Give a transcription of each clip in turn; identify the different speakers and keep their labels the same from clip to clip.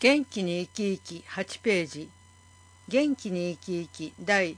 Speaker 1: 元気に生き生き8ページ。元気に生き生き第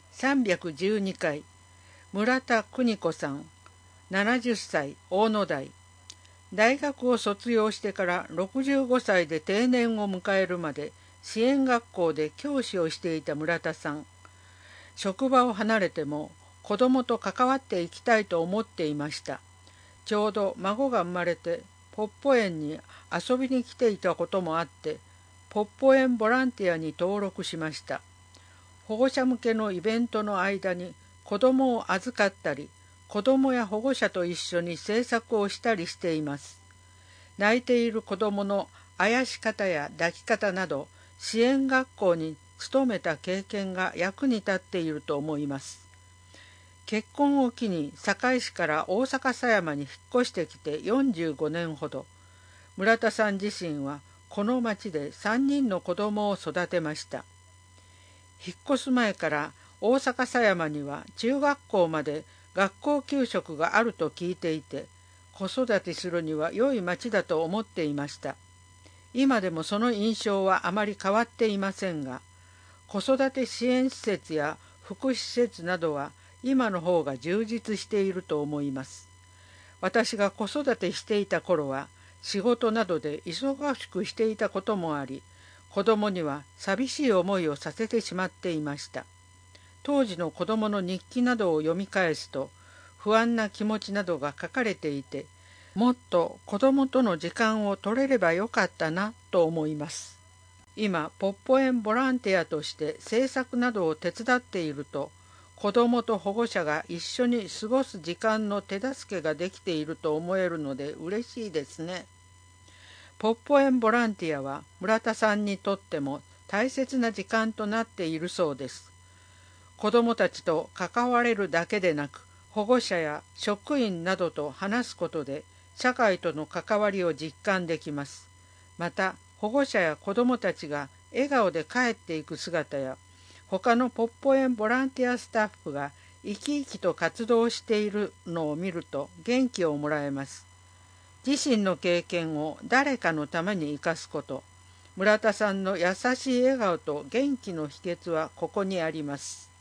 Speaker 1: 312回。村田邦子さん、70歳、大野台。大学を卒業してから65歳で定年を迎えるまで支援学校で教師をしていた村田さん。職場を離れても子供と関わっていきたいと思っていました。ちょうど孫が生まれてポッポ園に遊びに来ていたこともあって、ポッポ園ボランティアに登録しました。保護者向けのイベントの間に子供を預かったり、子供や保護者と一緒に制作をしたりしています。泣いている子供のあやし方や抱き方など、支援学校に勤めた経験が役に立っていると思います。結婚を機に堺市から大阪狭山に引っ越してきて45年ほど。村田さん自身はこの町で3人の子供を育てました。引っ越す前から大阪狭山には中学校まで学校給食があると聞いていて、子育てするには良い町だと思っていました。今でもその印象はあまり変わっていませんが、子育て支援施設や福祉施設などは今の方が充実していると思います。私が子育てしていた頃は仕事などで忙しくしていたこともあり、子供には寂しい思いをさせてしまっていました。当時の子供の日記などを読み返すと、不安な気持ちなどが書かれていて、もっと子供との時間を取れればよかったなと思います。今、ポッポ園ボランティアとして制作などを手伝っていると、子供と保護者が一緒に過ごす時間の手助けができていると思えるので嬉しいですね。ポッポ園ボランティアは村田さんにとっても大切な時間となっているそうです。子供たちと関われるだけでなく、保護者や職員などと話すことで社会との関わりを実感できます。また、保護者や子供たちが笑顔で帰っていく姿や、他のポッポ園ボランティアスタッフが生き生きと活動しているのを見ると元気をもらえます。自身の経験を誰かのために生かすこと。村田さんの優しい笑顔と元気の秘訣はここにあります。